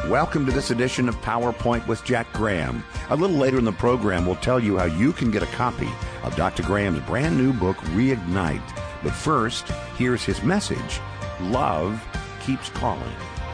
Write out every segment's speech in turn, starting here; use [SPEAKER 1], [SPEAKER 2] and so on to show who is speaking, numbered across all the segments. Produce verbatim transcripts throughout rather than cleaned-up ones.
[SPEAKER 1] Welcome to this edition of PowerPoint with Jack Graham. A little later in the program, we'll tell you how you can get a copy of Doctor Graham's brand new book, Reignite. But first, here's his message: Love Keeps Calling.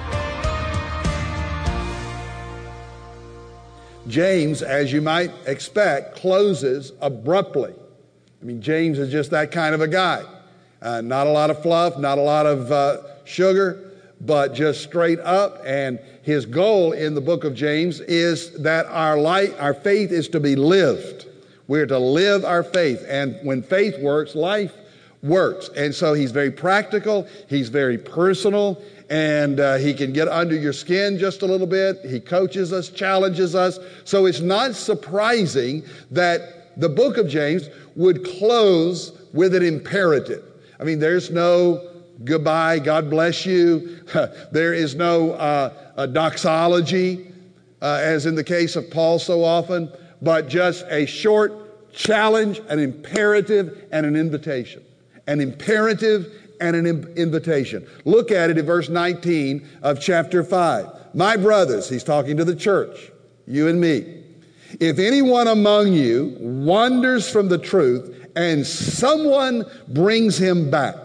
[SPEAKER 2] James, as you might expect, closes abruptly. I mean, James is just that kind of a guy. Uh, not a lot of fluff, not a lot of uh, sugar, but just straight up. And his goal in the book of James is that our light, our faith is to be lived. We're to live our faith. And when faith works, life works. And so he's very practical. He's very personal. And uh, he can get under your skin just a little bit. He coaches us, challenges us. So it's not surprising that the book of James would close with an imperative. I mean, there's no goodbye, God bless you. There is no uh, a doxology, uh, as in the case of Paul so often, but just a short challenge, an imperative, and an invitation. An imperative and an im- invitation. Look at it in verse nineteen of chapter five. My brothers, he's talking to the church, you and me. If anyone among you wanders from the truth and someone brings him back,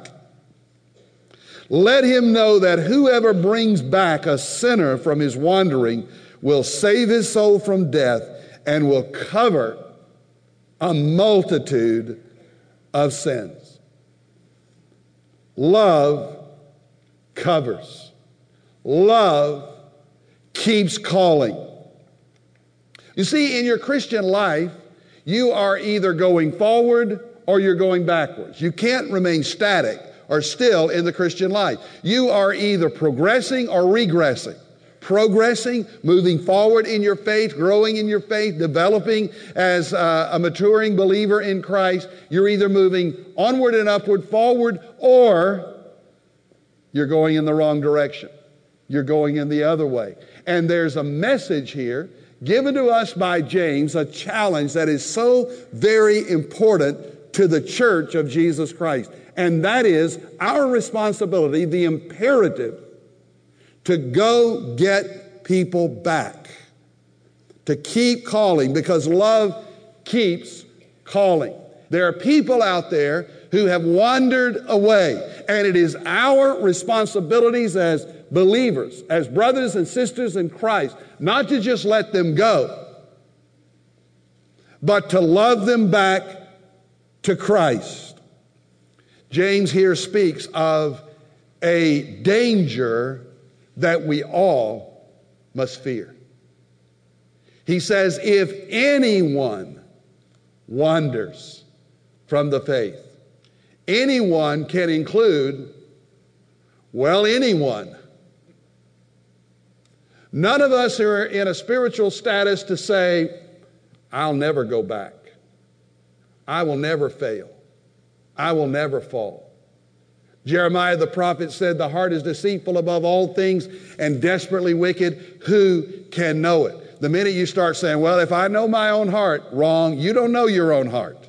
[SPEAKER 2] let him know that whoever brings back a sinner from his wandering will save his soul from death and will cover a multitude of sins. Love covers. Love keeps calling. You see, in your Christian life, you are either going forward or you're going backwards. You can't remain static or still in the Christian life. You are either progressing or regressing. Progressing, moving forward in your faith, growing in your faith, developing as uh, a maturing believer in Christ. You're either moving onward and upward, forward, or you're going in the wrong direction. You're going in the other way. And there's a message here given to us by James, a challenge that is so very important to the church of Jesus Christ. And that is our responsibility, the imperative, to go get people back, to keep calling, because love keeps calling. There are people out there who have wandered away, and it is our responsibilities as believers, as brothers and sisters in Christ, not to just let them go, but to love them back to Christ. James here speaks of a danger that we all must fear. He says, if anyone wanders from the faith, anyone can include, well, anyone. None of us are in a spiritual status to say, I'll never go back. I will never fail. I will never fall. Jeremiah the prophet said, the heart is deceitful above all things and desperately wicked. Who can know it? The minute you start saying, well, if I know my own heart, wrong. You don't know your own heart.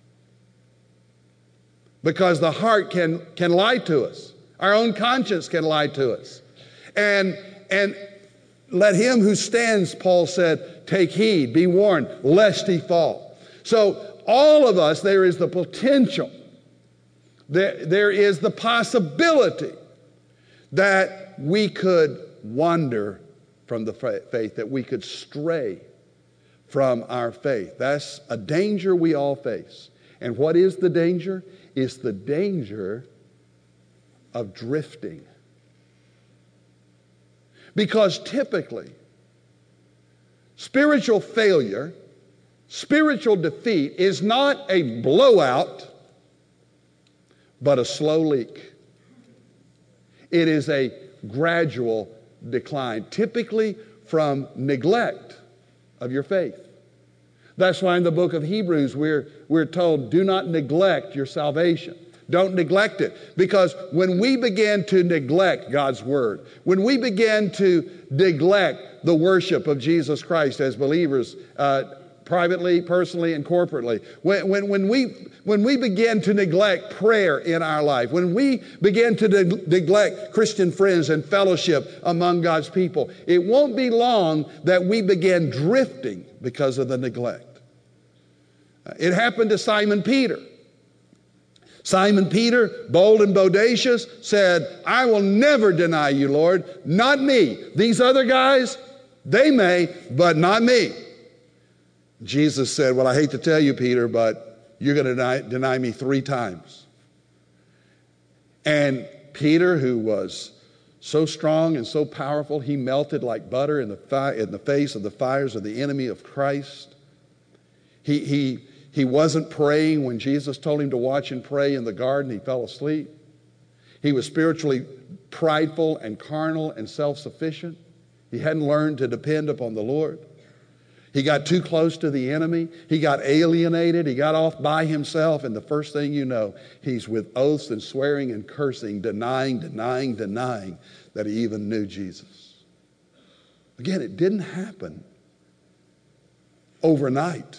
[SPEAKER 2] Because the heart can, can lie to us. Our own conscience can lie to us. And, and let him who stands, Paul said, take heed, be warned, lest he fall. So all of us, there is the potential, there, there is the possibility that we could wander from the faith, that we could stray from our faith. That's a danger we all face. And what is the danger? It's the danger of drifting. Because typically, spiritual failure, spiritual defeat is not a blowout, but a slow leak. It is a gradual decline, typically from neglect of your faith. That's why in the book of Hebrews we're, we're told, do not neglect your salvation. Don't neglect it. Because when we begin to neglect God's Word, when we begin to neglect the worship of Jesus Christ as believers, uh, privately, personally, and corporately. When, when, when, we, when we begin to neglect prayer in our life, when we begin to de- neglect Christian friends and fellowship among God's people, it won't be long that we begin drifting because of the neglect. It happened to Simon Peter. Simon Peter, bold and bodacious, said, I will never deny you, Lord. Not me. These other guys, they may, but not me. Jesus said, well, I hate to tell you, Peter, but you're going to deny, deny me three times. And Peter, who was so strong and so powerful, he melted like butter in the, fi- in the face of the fires of the enemy of Christ. He, he, he wasn't praying when Jesus told him to watch and pray in the garden. He fell asleep. He was spiritually prideful and carnal and self-sufficient. He hadn't learned to depend upon the Lord. He got too close to the enemy. He got alienated. He got off by himself. And the first thing you know, he's with oaths and swearing and cursing, denying, denying, denying that he even knew Jesus. Again, it didn't happen overnight,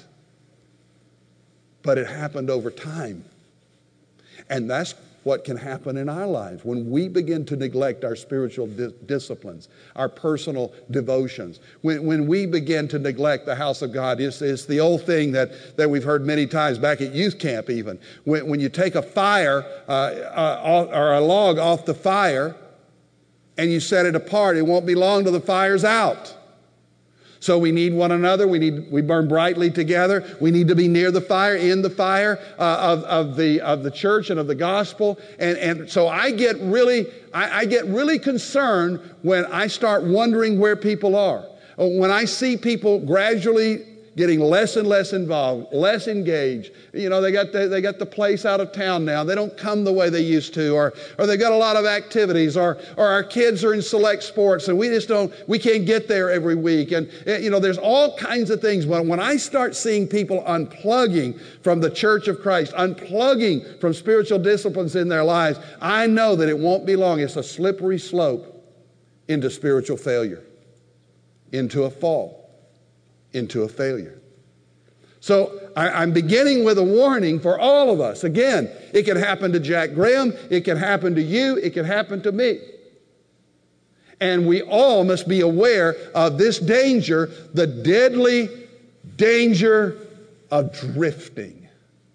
[SPEAKER 2] but it happened over time. And that's what can happen in our lives when we begin to neglect our spiritual di- disciplines, our personal devotions. When, when we begin to neglect the house of God, it's, it's the old thing that, that we've heard many times back at youth camp even. When, when you take a fire uh, uh, or a log off the fire and you set it apart, it won't be long till the fire's out. So we need one another. We need we burn brightly together. We need to be near the fire, in the fire uh, of, of the of the church and of the gospel. And and so I get really I, I get really concerned when I start wondering where people are. When I see people gradually getting less and less involved, less engaged. You know, they got the, they got the place out of town now. They don't come the way they used to, or or they've got a lot of activities, or or our kids are in select sports, and we just don't, we can't get there every week. And, you know, there's all kinds of things. When, when I start seeing people unplugging from the church of Christ, unplugging from spiritual disciplines in their lives, I know that it won't be long. It's a slippery slope into spiritual failure, into a fall, into a failure. So I, I'm beginning with a warning for all of us. Again, it can happen to Jack Graham. It can happen to you. It can happen to me. And we all must be aware of this danger, the deadly danger of drifting.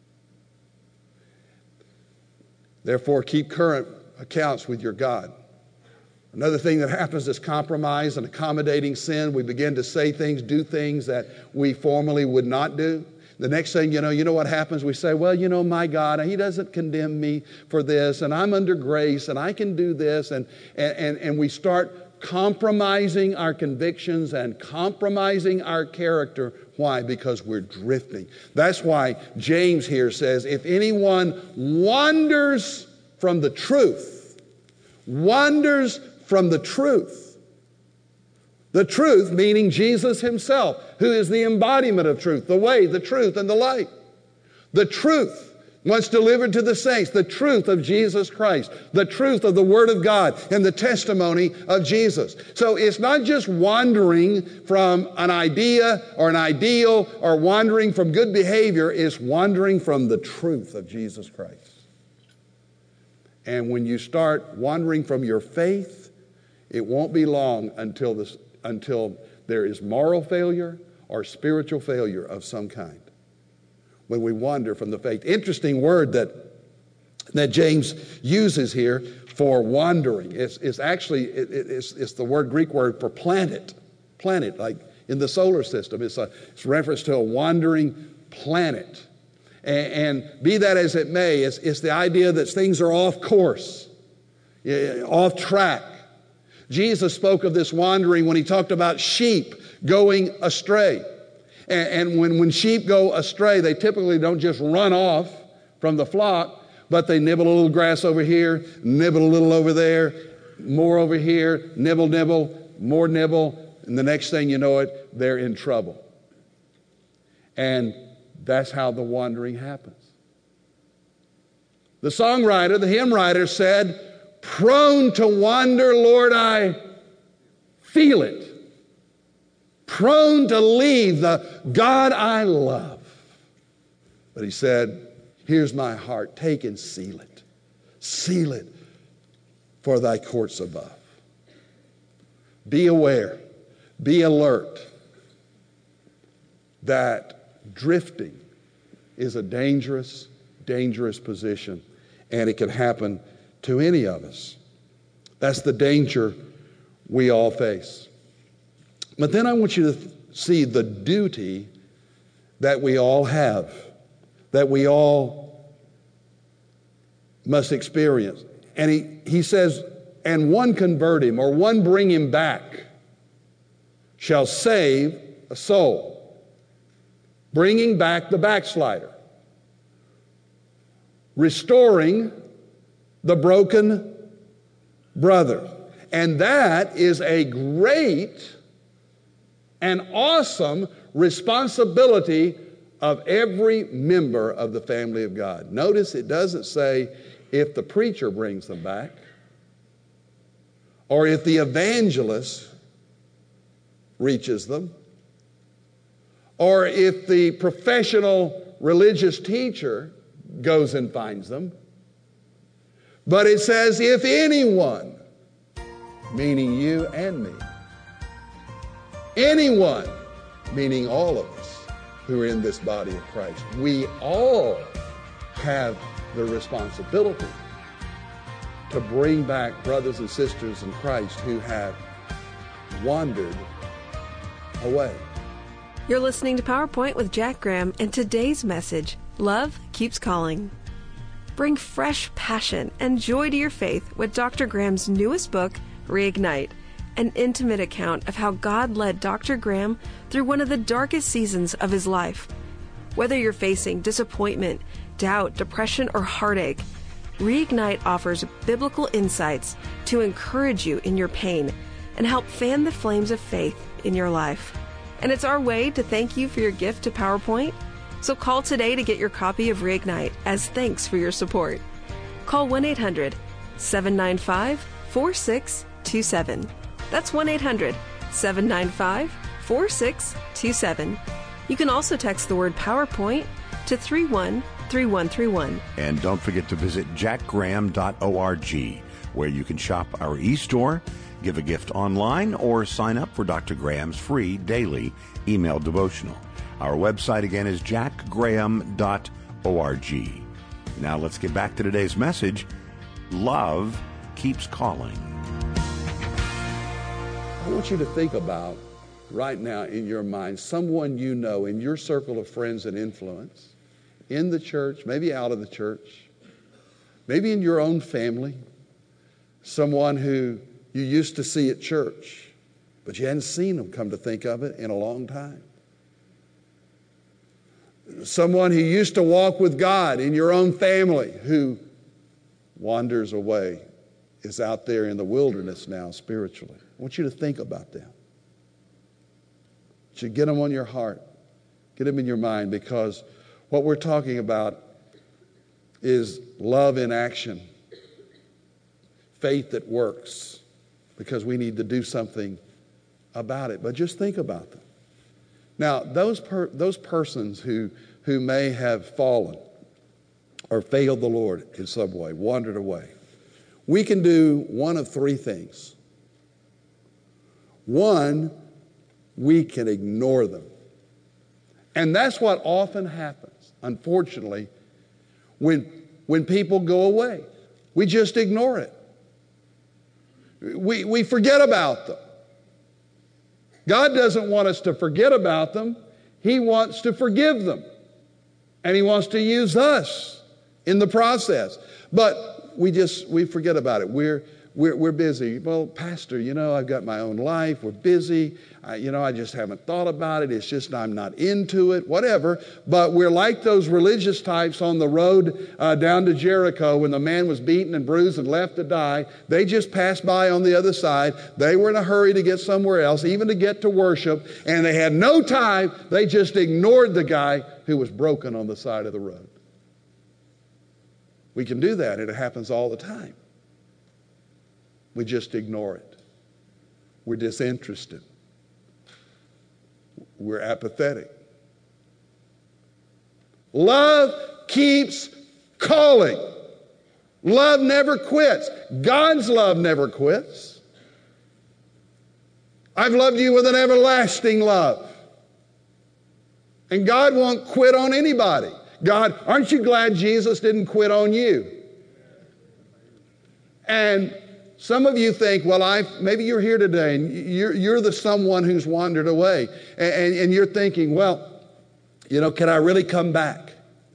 [SPEAKER 2] Therefore, keep current accounts with your God. Another thing that happens is compromise and accommodating sin. We begin to say things, do things that we formerly would not do. The next thing you know, you know what happens? We say, well, you know, my God, He doesn't condemn me for this, and I'm under grace, and I can do this. And, and, and we start compromising our convictions and compromising our character. Why? Because we're drifting. That's why James here says, if anyone wanders from the truth, wanders from the truth. The truth meaning Jesus Himself, who is the embodiment of truth, the way, the truth, and the light. The truth once delivered to the saints, the truth of Jesus Christ, the truth of the Word of God, and the testimony of Jesus. So it's not just wandering from an idea or an ideal or wandering from good behavior, it's wandering from the truth of Jesus Christ. And when you start wandering from your faith, it won't be long until this, until there is moral failure or spiritual failure of some kind. When we wander from the faith. Interesting word that, that James uses here for wandering. It's, it's actually, it, it's, it's the word, Greek word for planet. Planet, like in the solar system. It's a it's reference to a wandering planet. And, and be that as it may, it's, it's the idea that things are off course, off track. Jesus spoke of this wandering when He talked about sheep going astray. And, and when, when sheep go astray, they typically don't just run off from the flock, but they nibble a little grass over here, nibble a little over there, more over here, nibble, nibble, more nibble, and the next thing you know it, they're in trouble. And that's how the wandering happens. The songwriter, the hymn writer said, prone to wander, Lord, I feel it. prone to leave the God I love. But he said, here's my heart. Take and seal it. Seal it for thy courts above. Be aware. Be alert that drifting is a dangerous, dangerous position, and it can happen to any of us. That's the danger we all face. But then I want you to th- see the duty that we all have, that we all must experience. And he, he says, and one convert him, or one bring him back, shall save a soul. Bringing back the backslider. Restoring the broken brother. And that is a great and awesome responsibility of every member of the family of God. Notice it doesn't say if the preacher brings them back, or if the evangelist reaches them, or if the professional religious teacher goes and finds them. But it says, if anyone, meaning you and me, anyone, meaning all of us who are in this body of Christ, we all have the responsibility to bring back brothers and sisters in Christ who have wandered away.
[SPEAKER 3] You're listening to PowerPoint with Jack Graham, and today's message, Love Keeps Calling. Bring fresh passion and joy to your faith with Doctor Graham's newest book, Reignite, an intimate account of how God led Doctor Graham through one of the darkest seasons of his life. Whether you're facing disappointment, doubt, depression, or heartache, Reignite offers biblical insights to encourage you in your pain and help fan the flames of faith in your life. And it's our way to thank you for your gift to PowerPoint. So call today to get your copy of Reignite as thanks for your support. Call one eight hundred seven nine five four six two seven. That's one eight hundred seven nine five four six two seven. You can also text the word PowerPoint to three one three one three one.
[SPEAKER 1] And don't forget to visit jack graham dot org, where you can shop our e-store, give a gift online, or sign up for Doctor Graham's free daily email devotional. Our website again is jack graham dot org. Now let's get back to today's message. Love keeps calling.
[SPEAKER 2] I want you to think about right now in your mind someone you know in your circle of friends and influence, in the church, maybe out of the church, maybe in your own family, someone who you used to see at church, but you hadn't seen them, come to think of it, in a long time. Someone who used to walk with God in your own family who wanders away, is out there in the wilderness now spiritually. I want you to think about them. You should get them on your heart. Get them in your mind, because what we're talking about is love in action. Faith that works, because we need to do something about it. But just think about them. Now, those per, those persons who, who may have fallen or failed the Lord in some way, wandered away, we can do one of three things. One, we can ignore them. And that's what often happens, unfortunately, when, when people go away. We just ignore it. We, we forget about them. God doesn't want us to forget about them. He wants to forgive them. And He wants to use us in the process. But we just, we forget about it. We're, we're, we're busy. Well, Pastor, you know, I've got my own life. We're busy. I, you know, I just haven't thought about it. It's just I'm not into it, whatever. But we're like those religious types on the road uh, down to Jericho when the man was beaten and bruised and left to die. They just passed by on the other side. They were in a hurry to get somewhere else, even to get to worship, and they had no time. They just ignored the guy who was broken on the side of the road. We can do that, and it happens all the time. We just ignore it. We're disinterested. we're apathetic. Love keeps calling. Love never quits. God's love never quits. I've loved you with an everlasting love. And God won't quit on anybody. God, aren't you glad Jesus didn't quit on you? And some of you think, well, I maybe you're here today and you're, you're the someone who's wandered away. And, and, and you're thinking, well, you know, can I really come back?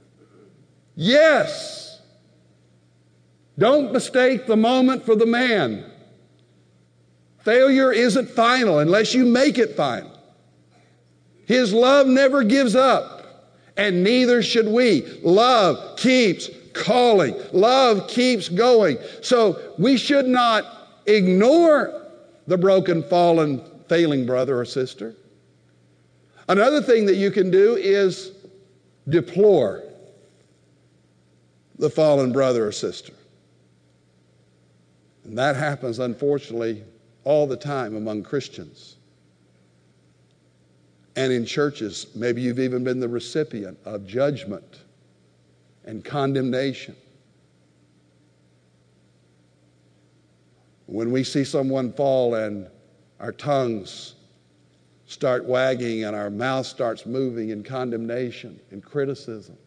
[SPEAKER 2] Yes. Don't mistake the moment for the man. Failure isn't final unless you make it final. His love never gives up, and neither should we. Love keeps calling. Love keeps going. So we should not ignore the broken, fallen, failing brother or sister. Another thing that you can do is deplore the fallen brother or sister. And that happens, unfortunately, all the time among Christians. And in churches, maybe you've even been the recipient of judgment and condemnation. When we see someone fall and our tongues start wagging and our mouth starts moving in condemnation and criticism.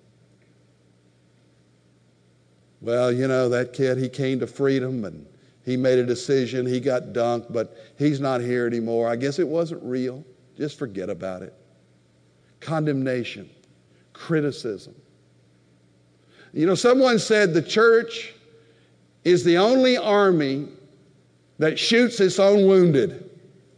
[SPEAKER 2] Well, you know, that kid, he came to freedom and he made a decision, he got dunked, but he's not here anymore. I guess it wasn't real. Just forget about it. Condemnation, criticism. You know, someone said the church is the only army that shoots its own wounded.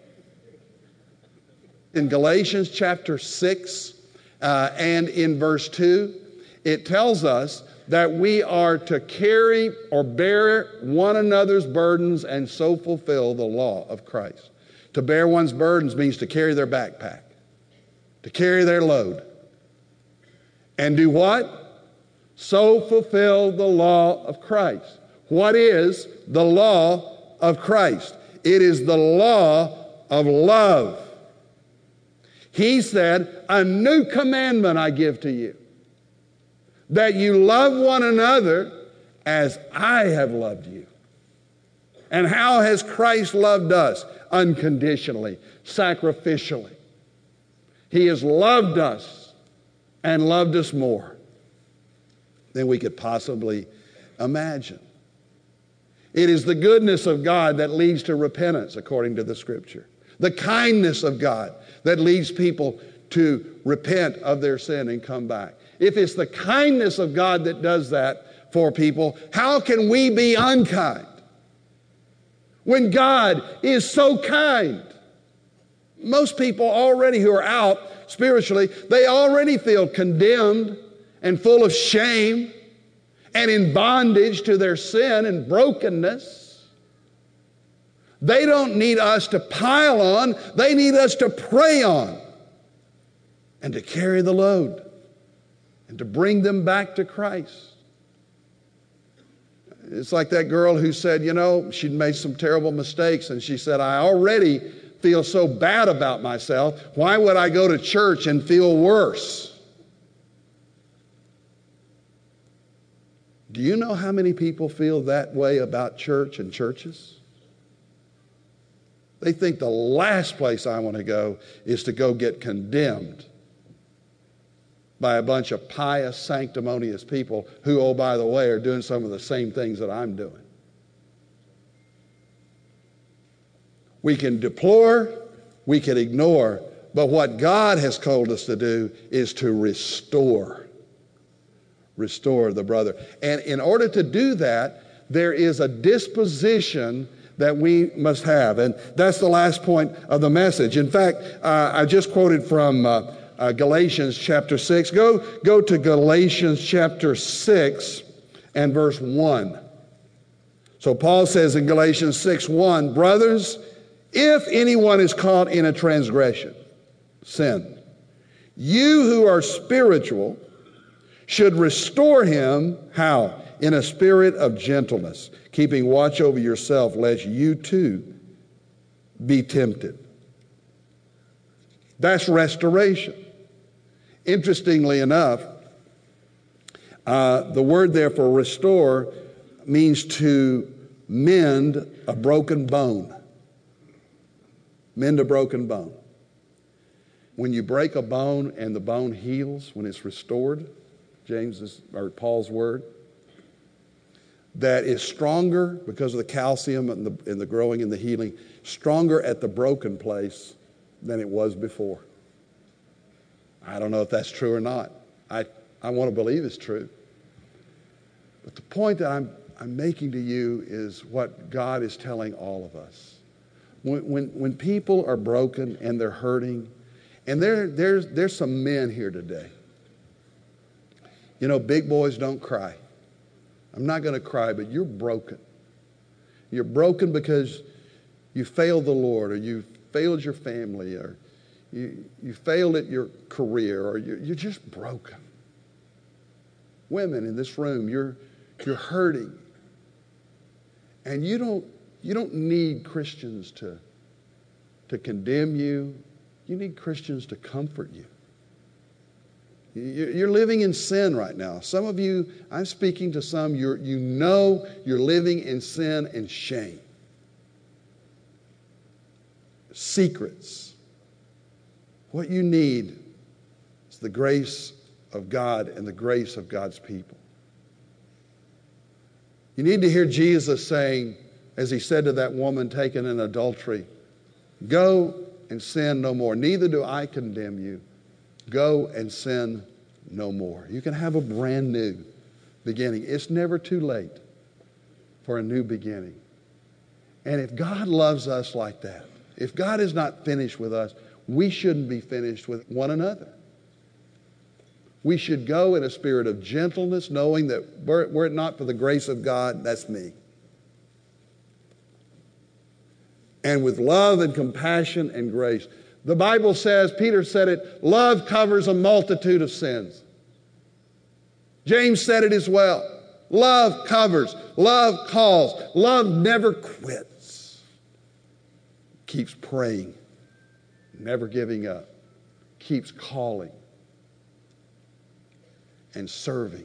[SPEAKER 2] In Galatians chapter six uh, and in verse two, it tells us that we are to carry or bear one another's burdens and so fulfill the law of Christ. To bear one's burdens means to carry their backpack, to carry their load. And do what? So fulfill the law of Christ. What is the law of Christ? It is the law of love. He said, a new commandment I give to you, that you love one another as I have loved you. And how has Christ loved us? Unconditionally, sacrificially. He has loved us and loved us more than we could possibly imagine. It is the goodness of God that leads to repentance, according to the Scripture. The kindness of God that leads people to repent of their sin and come back. If it's the kindness of God that does that for people, how can we be unkind when God is so kind? Most people already who are out spiritually, they already feel condemned and full of shame and in bondage to their sin and brokenness. They don't need us to pile on. They need us to pray on and to carry the load and to bring them back to Christ. It's like that girl who said, you know, she'd made some terrible mistakes, and she said, I already feel so bad about myself. Why would I go to church and feel worse? Do you know how many people feel that way about church and churches? They think the last place I want to go is to go get condemned by a bunch of pious, sanctimonious people who, oh, by the way, are doing some of the same things that I'm doing. We can deplore, we can ignore, but what God has told us to do is to restore. Restore the brother. And in order to do that, there is a disposition that we must have. And that's the last point of the message. In fact, uh, I just quoted from uh, uh, Galatians chapter six. Go, go to Galatians chapter six and verse one. So Paul says in Galatians six one, brothers, if anyone is caught in a transgression, sin, you who are spiritual should restore him, how? In a spirit of gentleness, keeping watch over yourself, lest you too be tempted. That's restoration. Interestingly enough, uh, the word there for restore means to mend a broken bone. Mend a broken bone. When you break a bone and the bone heals, when it's restored, James's or Paul's word, that is stronger because of the calcium and the, and the growing and the healing, stronger at the broken place than it was before. I don't know if that's true or not. I, I want to believe it's true. But the point that I'm, I'm making to you is what God is telling all of us. When, when, when people are broken and they're hurting, and there, there's, there's some men here today. You know, big boys don't cry. I'm not going to cry, but you're broken. You're broken because you failed the Lord, or you failed your family, or you, you failed at your career, or you're, you're just broken. Women in this room, you're, you're hurting. And you don't, you don't need Christians to, to condemn you. You need Christians to comfort you. You're living in sin right now. Some of you, I'm speaking to some, you're, you know you're living in sin and shame. Secrets. What you need is the grace of God and the grace of God's people. You need to hear Jesus saying, as he said to that woman taken in adultery, go and sin no more. Neither do I condemn you. Go and sin no more. You can have a brand new beginning. It's never too late for a new beginning. And if God loves us like that, if God is not finished with us, we shouldn't be finished with one another. We should go in a spirit of gentleness, knowing that were, were it not for the grace of God, that's me. And with love and compassion and grace. The Bible says, Peter said it, love covers a multitude of sins. James said it as well. Love covers. Love calls. Love never quits. Keeps praying. Never giving up. Keeps calling. And serving.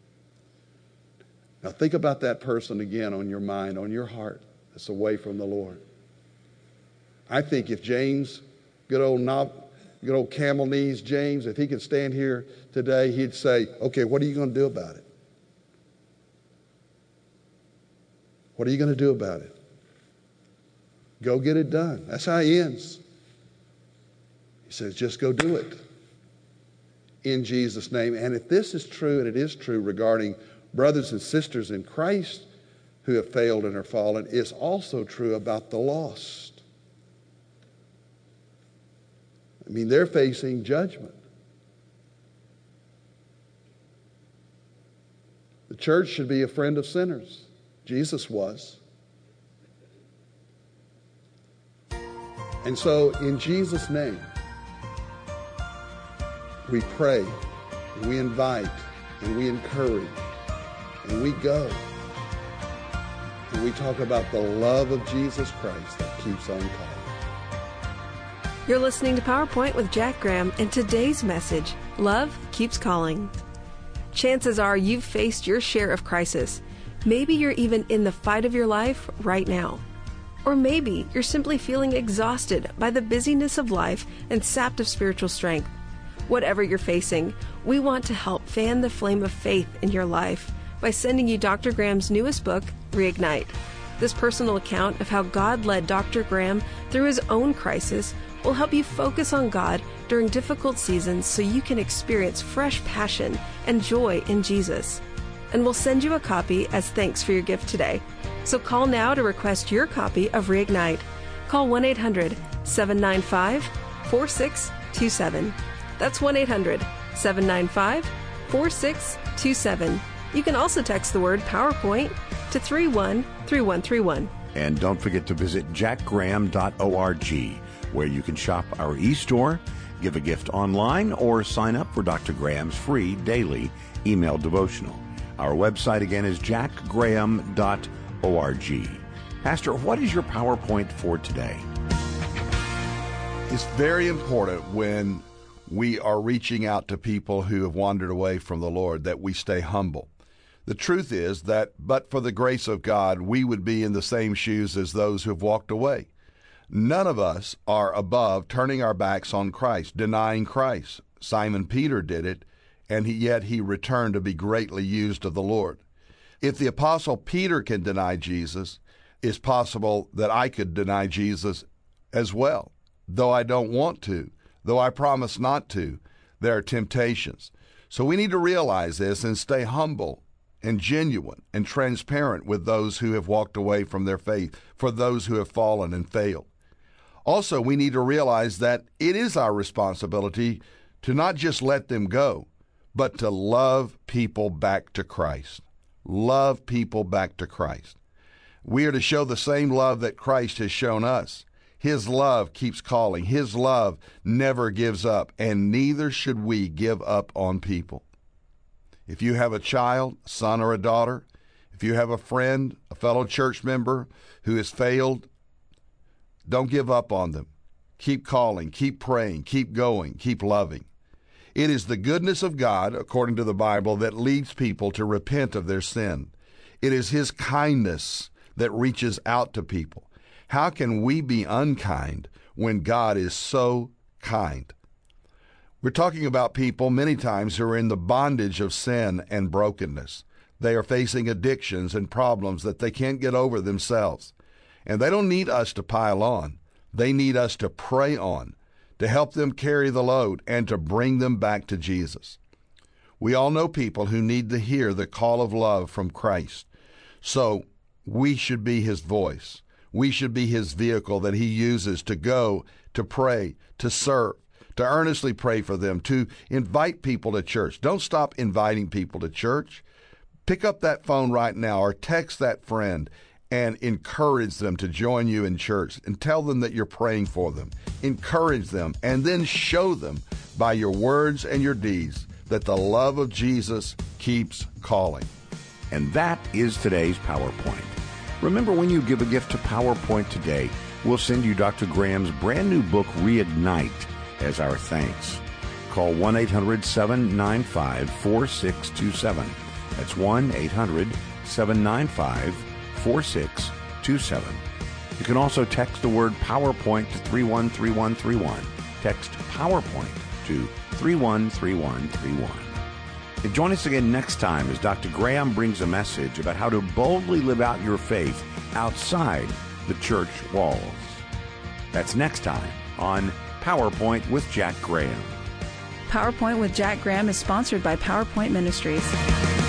[SPEAKER 2] Now think about that person again on your mind, on your heart that's away from the Lord. I think if James, good old knob, good old camel knees James, if he could stand here today, he'd say, okay, what are you going to do about it? What are you going to do about it? Go get it done. That's how he ends. He says, just go do it. In Jesus' name. And if this is true, and it is true regarding brothers and sisters in Christ who have failed and are fallen, it's also true about the lost. I mean, they're facing judgment. The church should be a friend of sinners. Jesus was. And so, in Jesus' name, we pray, and we invite, and we encourage, and we go. And we talk about the love of Jesus Christ that keeps on calling.
[SPEAKER 3] You're listening to PowerPoint with Jack Graham, and today's message, Love Keeps Calling. Chances are you've faced your share of crisis. Maybe you're even in the fight of your life right now. Or maybe you're simply feeling exhausted by the busyness of life and sapped of spiritual strength. Whatever you're facing, we want to help fan the flame of faith in your life by sending you Doctor Graham's newest book, Reignite. This personal account of how God led Doctor Graham through his own crisis will help you focus on God during difficult seasons so you can experience fresh passion and joy in Jesus. And we'll send you a copy as thanks for your gift today. So call now to request your copy of Reignite. Call one eight hundred seven nine five four six two seven. That's one eight hundred seven nine five four six two seven. You can also text the word PowerPoint to three one three one three one.
[SPEAKER 1] And don't forget to visit jack graham dot org, where you can shop our e-store, give a gift online, or sign up for Doctor Graham's free daily email devotional. Our website again is jack graham dot org. Pastor, what is your PowerPoint for today? It's very important when we are reaching out to people who have wandered away from the Lord that we stay humble. The truth is that but for the grace of God, we would be in the same shoes as those who have walked away. None of us are above turning our backs on Christ, denying Christ. Simon Peter did it, and he, yet he returned to be greatly used of the Lord. If the Apostle Peter can deny Jesus, it's possible that I could deny Jesus as well. Though I don't want to, though I promise not to, there are temptations. So we need to realize this and stay humble and genuine and transparent with those who have walked away from their faith, for those who have fallen and failed. Also, we need to realize that it is our responsibility to not just let them go, but to love people back to Christ. Love people back to Christ. We are to show the same love that Christ has shown us. His love keeps calling. His love never gives up, and neither should we give up on people. If you have a child, a son or a daughter, if you have a friend, a fellow church member who has failed, don't give up on them. Keep calling, keep praying, keep going, keep loving. It is the goodness of God, according to the Bible, that leads people to repent of their sin. It is His kindness that reaches out to people. How can we be unkind when God is so kind? We're talking about people many times who are in the bondage of sin and brokenness. They are facing addictions and problems that they can't get over themselves. And they don't need us to pile on. They need us to pray on, to help them carry the load and to bring them back to Jesus. We all know people who need to hear the call of love from Christ. So we should be His voice. We should be His vehicle that He uses to go, to pray, to serve, to earnestly pray for them, to invite people to church. Don't stop inviting people to church. Pick up that phone right now or text that friend and encourage them to join you in church and tell them that you're praying for them. Encourage them and then show them by your words and your deeds that the love of Jesus keeps calling.
[SPEAKER 4] And that is today's PowerPoint. Remember, when you give a gift to PowerPoint today, we'll send you Doctor Graham's brand new book, Reignite, as our thanks. Call one eight hundred seven nine five four six two seven. That's one eight hundred seven nine five four six two seven. You can also text the word PowerPoint to three one three one three one. Text PowerPoint to three one three one three one. And join us again next time as Doctor Graham brings a message about how to boldly live out your faith outside the church walls. That's next time on PowerPoint with Jack Graham.
[SPEAKER 3] PowerPoint with Jack Graham is sponsored by PowerPoint Ministries.